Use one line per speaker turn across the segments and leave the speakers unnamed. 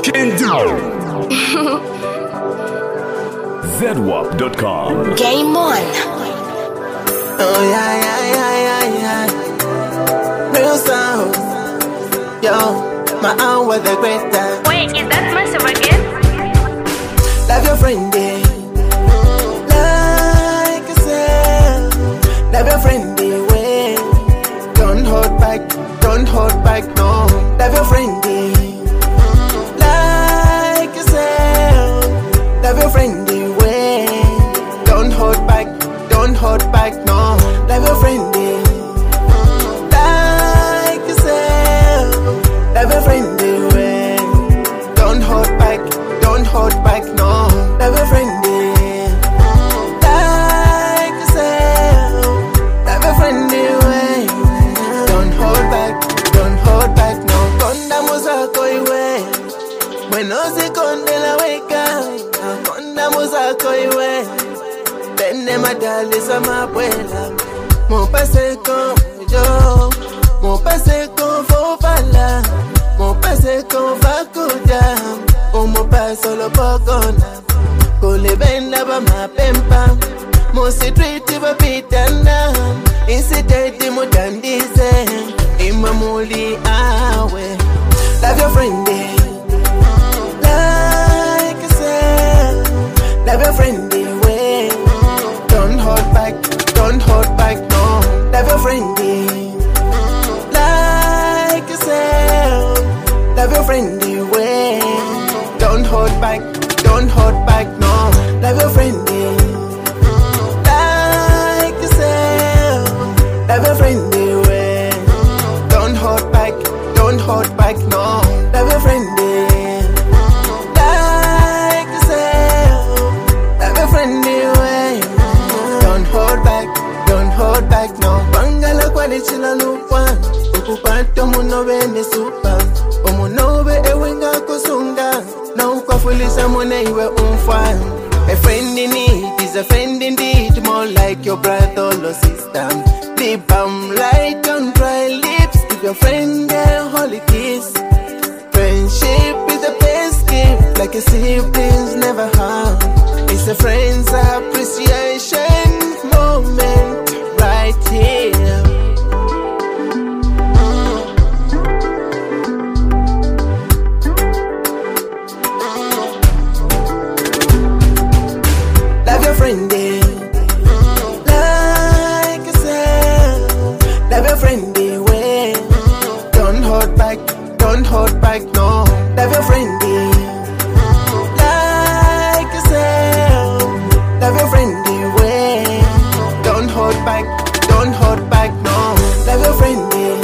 Can do. ZWAP.com.
Game on.
Oh yeah. Real sound. Yo, my own was the greater.
Wait, is that massive again?
Love your friend, yeah. Like yourself. Love your friend, way. Don't hold back, no. Love your friend, yeah. Like yourself. Love your friend, way. Don't hold back, no. Love your friend, yeah. Like yourself. Love your friend, way. Don't hold back, no. Love your friend, yeah. Like yourself. Love your friend, way. Don't hold back, no. Konda musako iwe. Bueno se konde la weka. Konda musako iwe. Tende madali sama abuela. Mo pase con yo. Mo pase con fofala. Mo pase con fakuja. O mo paso lo pokona. Kule benda ba mapempa. Mo si triti ba pitana. Insi teti mo dandize. Imamuli awe. Love your friend, yeah. Like yourself. Love your friend, way. Don't hold back, no. Love your friend, yeah. Like yourself. Love your friend, way. Don't hold back, no. Love your friend, yeah. Like yourself. Love your friend, way. Don't hold back, no. Love your friend, yeah. Like yourself. Love your friend, way. Don't hold back, no. Bangala kwa lichila lupwa. Ukupato munobe ne supa. Omunobe ewenga kusunga. Na ukwafulisa mune iwe umfan. A friend in need is a friend indeed. More like your brother or sister. Deep light on dry lips. Give your friend a holy kiss. Friendship is the best gift. Like a siblings never harm. It's a friend's appreciation moment right here. Love your friend, yeah. Like yourself. Love your friend, way. Don't hold back, no. Love your friend, yeah. Like yourself. Love your friend, way. Don't hold back, no. Love your friend, yeah.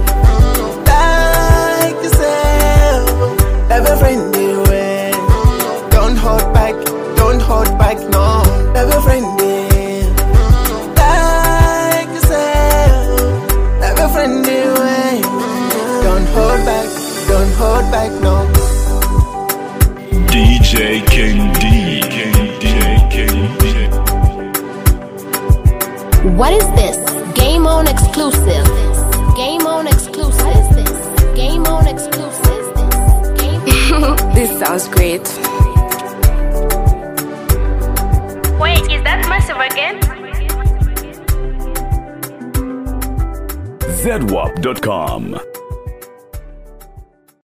Like yourself. Love your friend, way. Don't hold back, no. Love your friend, yeah. Like yourself. Love your friend, way. Don't hold back, no.
DJ King D.
What is this? Game on exclusive. Game on exclusive. Game on exclusive.
This sounds great.
Wait, is that massive again?
ZWAP.com.